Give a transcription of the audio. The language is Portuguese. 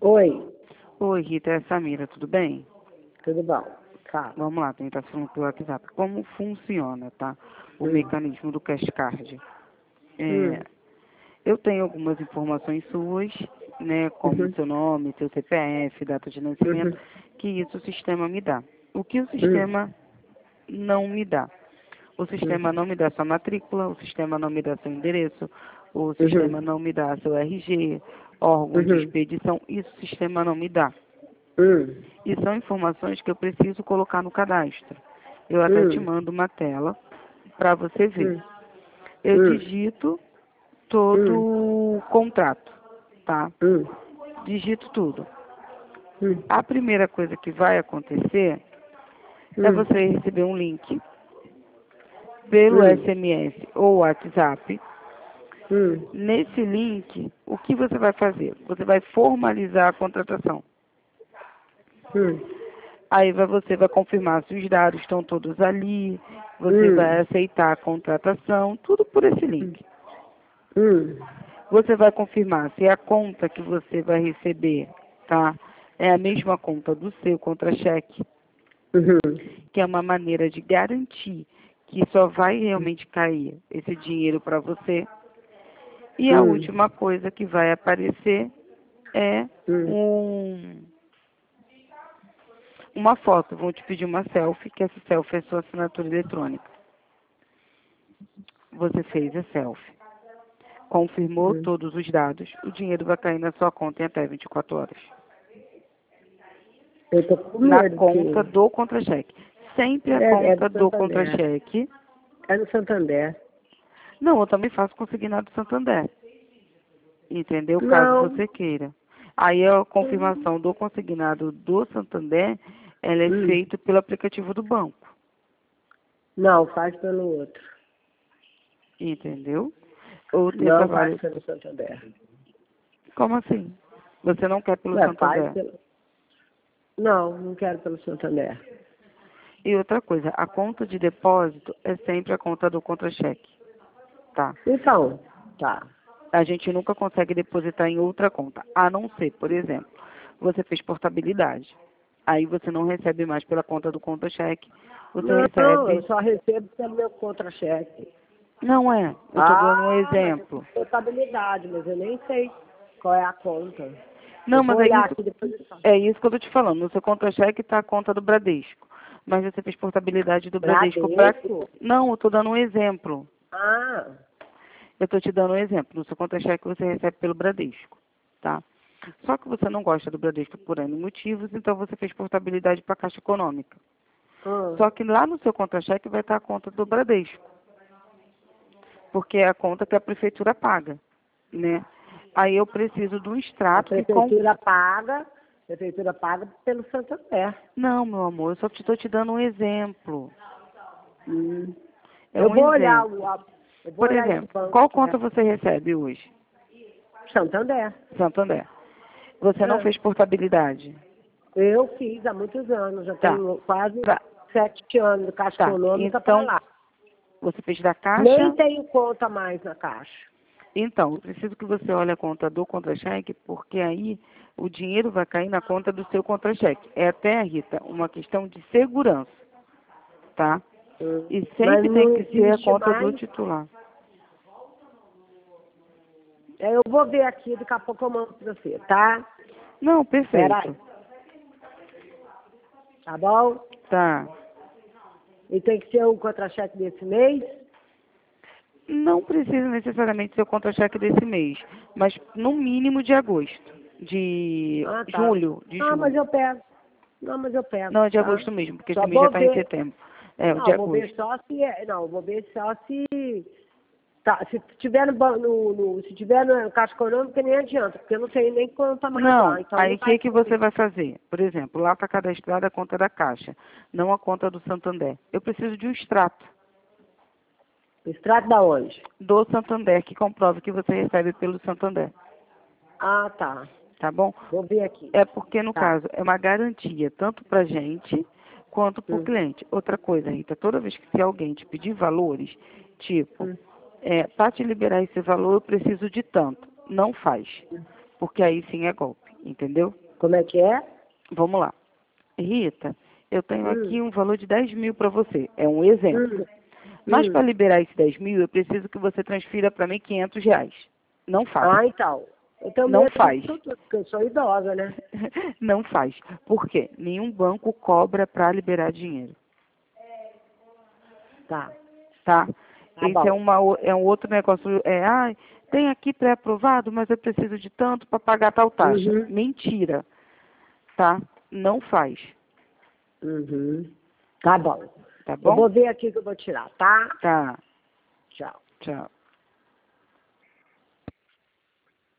Oi, Oi, Rita, é a Samira, tudo bem? tudo bom? Fala. Vamos lá, tentar falando pelo WhatsApp. Como funciona, tá? O mecanismo do Cash Card. Hum, Eu tenho algumas informações suas, né, como uhum, seu nome, seu CPF, data de nascimento, uhum, que isso o sistema me dá. O que o hum, sistema não me dá? O sistema não me dá sua matrícula, o sistema não me dá seu endereço, o sistema uhum, não me dá seu RG, órgão de uhum, expedição, isso o sistema não me dá. hum, E são informações que eu preciso colocar no cadastro. Eu até te hum, mando uma tela para você ver. hum, Eu hum, digito todo hum, o contrato, tá? hum, Digito tudo. hum, A primeira coisa que vai acontecer é hum, você receber um link pelo hum, SMS ou WhatsApp. hum, Nesse link, o que você vai fazer? Você vai formalizar a contratação. hum, Aí você vai confirmar se os dados estão todos ali, você vai hum, aceitar a contratação, tudo por esse link. hum, Você vai confirmar se a conta que você vai receber, tá? É a mesma conta do seu contra-cheque, uhum, que é uma maneira de garantir que só vai realmente cair esse dinheiro para você. E a hum, última coisa que vai aparecer é hum. uma foto. Vão te pedir uma selfie, que essa selfie é sua assinatura eletrônica. Você fez a selfie. Confirmou Hum. todos os dados, o dinheiro vai cair na sua conta em até 24 horas. Eu tô com Na medo conta que do contra-cheque. Sempre a é conta do do Santander. contra-cheque. É no Santander. Não, eu também faço consignado do Santander. Entendeu? Caso Não. você queira. Aí a confirmação do consignado do Santander, ela é Hum. feita pelo aplicativo do banco. Não, faz pelo outro. Entendeu? Ou tenta Não faz vários. pelo Santander. Como assim? Você não quer pelo Ué, faz Santander? pelo... Não, não quero pelo Santander. E outra coisa, a conta de depósito é sempre a conta do contra-cheque, tá? Então, tá. A gente nunca consegue depositar em outra conta, a não ser, por exemplo, você fez portabilidade. Aí você não recebe mais pela conta do contra-cheque, você Não, eu recebe. só recebo pelo meu contra-cheque. Não é, eu estou dando um Ah, mas eu exemplo. fiz contabilidade, mas eu nem sei qual é a conta. Eu Não, vou mas olhar aqui depois eu falo. é isso que eu estou te falando. No seu contra-cheque está a conta do Bradesco. Mas você fez portabilidade do Bradesco para. Bradesco? Não, eu estou dando um exemplo. Ah, Eu estou te dando um exemplo. No seu contra-cheque você recebe pelo Bradesco, tá? Só que você não gosta do Bradesco por N motivos, então você fez portabilidade para a Caixa Econômica. ah, Só que lá no seu contra-cheque vai estar a conta do Bradesco, porque é a conta que a prefeitura paga, né? Aí eu preciso de um a extrato que prefeitura paga pelo Santander. Não, meu amor, eu só estou te dando um exemplo. Hum. É Eu um vou olhar exemplo. eu vou Por olhar esse exemplo, banco qual aqui, conta né? você recebe hoje? Santander. Santander. Você não É. fez portabilidade? Eu fiz há muitos anos, já Tá. tenho quase Pra- 7 anos de Caixa Tá. Econômica para Então, lá. você fez da Nem Caixa? tenho conta mais na Caixa. Então, eu preciso que você olhe a conta do contra-cheque, porque aí o dinheiro vai cair na conta do seu contra-cheque. É até, Rita, uma questão de segurança, tá? E Mas sempre tem não que ser a existe conta do mais. titular. Eu vou ver aqui, daqui a pouco eu mando para você, tá? Não, Espera aí, perfeito. tá bom? Tá. E tem que ser o contra-cheque desse mês? Não precisa necessariamente ser o contra-cheque desse mês, mas no mínimo de agosto, de Ah, tá. julho, de Ah, mas julho. eu pego. Não, mas eu pego, Não, é de tá? agosto mesmo, porque esse Só mês já vou está em ver. setembro. É, o de Não, vou ver agosto. só se não, vou ver só se tá, se tiver se tiver no Caixa Econômica nem adianta, porque eu não tenho nem conta mais Não, lá, então aí não o vai que que você ser. vai fazer? Por exemplo, lá está cadastrada a conta da Caixa, não a conta do Santander. Eu preciso de um extrato Extrato da onde? do Santander que comprove que você recebe pelo Santander, Ah, tá. tá bom? Vou ver aqui. É porque, no Tá. caso, é uma garantia, tanto para a gente quanto para o Hum, cliente. Outra coisa, Rita, toda vez que se alguém te pedir valores, tipo, hum, para te liberar esse valor eu preciso de tanto. Não faz. porque aí sim é golpe, entendeu? Como é que é? Vamos lá. Rita, eu tenho aqui um valor de 10 mil para você, é um exemplo. Mas para liberar esse 10 mil, eu preciso que você transfira para mim 500 reais. Não faz. Ah, então. Eu tenho Não medo faz. disso tudo, porque eu sou idosa, né? Não faz. Por quê? Nenhum banco cobra para liberar dinheiro. Tá. Tá? Tá Esse bom. é um outro negócio. Tem aqui pré-aprovado, mas eu preciso de tanto para pagar tal taxa. Uhum. Mentira. Tá? Não faz. Uhum. Tá bom. Tá Eu bom? vou ver aqui que eu vou tirar, tá? Tá. Tchau. Tchau.